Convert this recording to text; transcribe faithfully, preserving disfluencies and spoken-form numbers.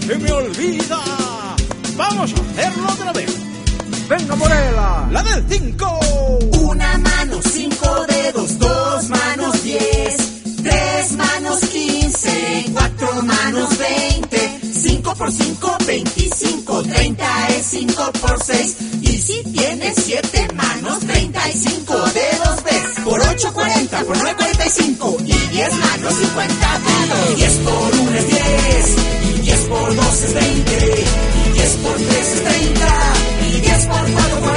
se me olvida. Vamos a hacerlo otra vez. Venga, Morela. La del cinco. Una mano, cinco dedos, dos manos, diez. Tres manos, quince. Cuatro manos, veinte. Cinco por cinco, veinticinco. Treinta es cinco por seis. Y si tienes siete manos, treinta y cinco dedos ves. Por ocho, cuarenta. Por nueve, cuarenta y cinco. Y diez manos, cincuenta dedos. Diez por uno es diez. Y diez por dos es veinte. Y diez por tres es treinta. Y diez por cuatro